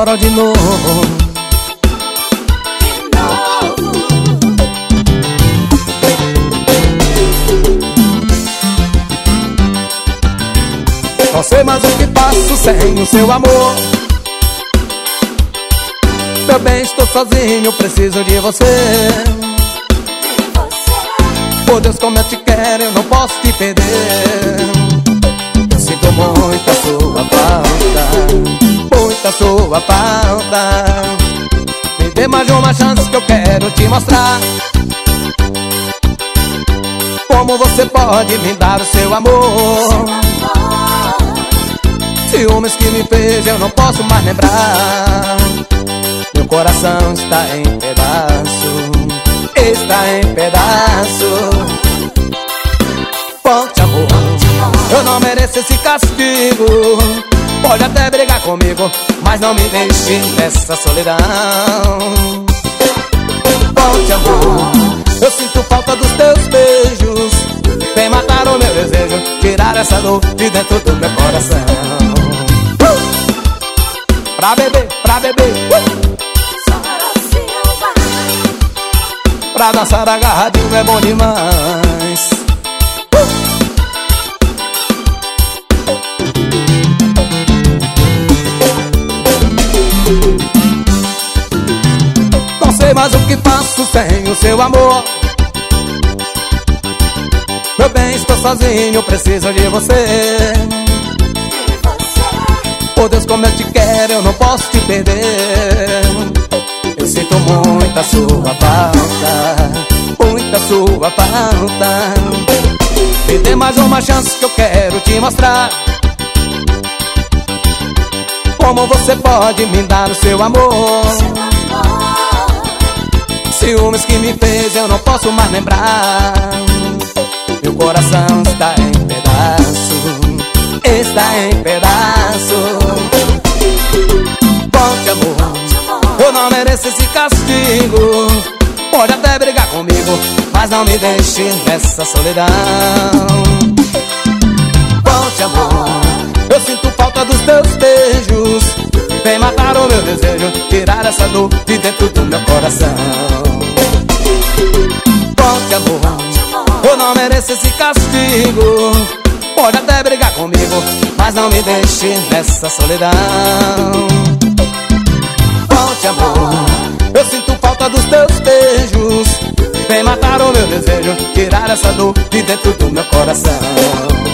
chora de novo. Não sei mais o que faço sem o seu amor. Meu bem, estou sozinho, preciso de você. Por Deus, como eu te quero, eu não posso te perder. Eu sinto muita sua falta, muita sua falta. Me dê mais uma chance que eu quero te mostrar como você pode me dar o seu amor. Ciúmes que me fez, eu não posso mais lembrar. Meu coração está em pedaço, está em pedaço. Volte, amor, eu não mereço esse castigo. Pode até brigar comigo, mas não me deixe nessa solidão. Volte, amor, eu sinto falta dos teus beijos. Vem matar o meu desejo, tirar essa dor de dentro do meu coração. Pra beber, pra beber, pra dançar agarradinho é bom demais. Não sei mais o que faço sem o seu amor. Meu bem, estou sozinho, preciso de você. Por Deus, como eu te quero, eu não posso te perder. Eu sinto muita sua falta, muita sua falta. Me dê mais uma chance que eu quero te mostrar como você pode me dar o seu amor. Ciúmes que me fez, eu não posso mais lembrar. Meu coração está em pedaço, está em pedaço. Volte, amor, eu não mereço esse castigo. Pode até brigar comigo, mas não me deixe nessa solidão. Volte, amor, eu sinto falta dos teus beijos. Vem matar o meu desejo, tirar essa dor de dentro do meu coração. Volte, amor, eu não mereço esse castigo. Pode até brigar comigo, mas não me deixe nessa solidão. Volte, amor, eu sinto falta dos teus beijos. Vem matar o meu desejo, tirar essa dor de dentro do meu coração.